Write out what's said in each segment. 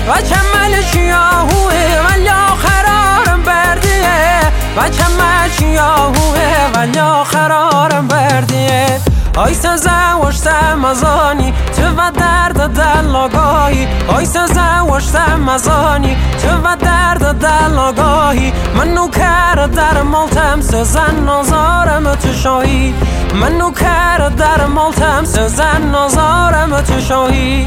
و چملش یاهوه ولی قرارم بردیه و چملش یاهوه ولی قرارم بردیه آی سزا وشتم ازانی تو و درد دل آگاهی آی سزا وشتم ازانی تو و درد دل آگاهی من نوکر در مالتم سزن نازارم تو شاهی من نوکر در مالتم سزن نازارم تو شاهی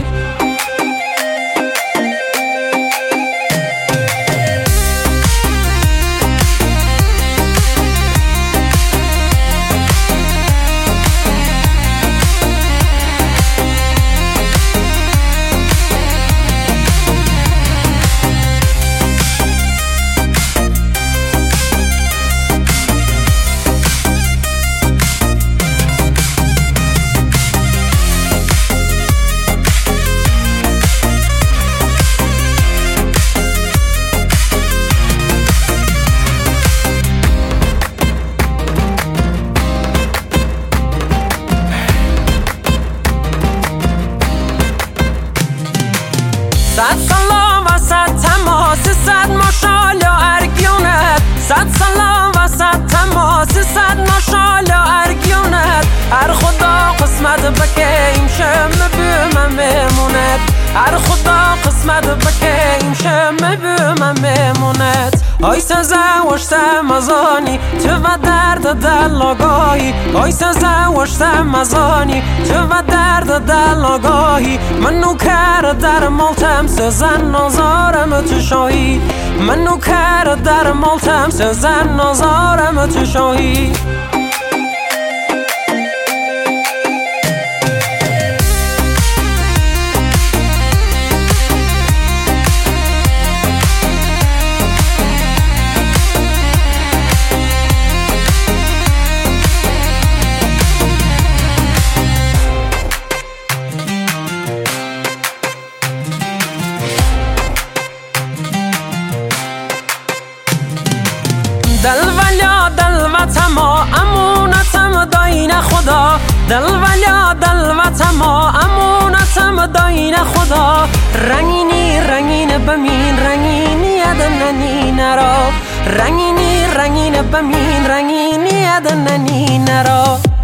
صد سلام و صد تماس صد ماشال یا ارگیونت صد سلام و صد تماس صد ماشال یا ارگیونت هر خدا قسمت بکه این شم بومم میمونت هر خدا قسمت بکه این شم بومم میمونت آی سزا وشتم ازانی تو و درد دل آگاهی آی سزا وشتم ازانی تو و درد دل آگاهی من نوکر در مالتم سزن نازارم تو شاهی من نوکر در مالتم سزن نازارم تو شاهی دل ولیا دل و تما امونتم داین خدا دل ولیا دل و تما امونتم داین خدا رنگینی رنگین بمین رنگینی ادننی نرا رنگینی رنگین بمین رنگینی ادننی نرا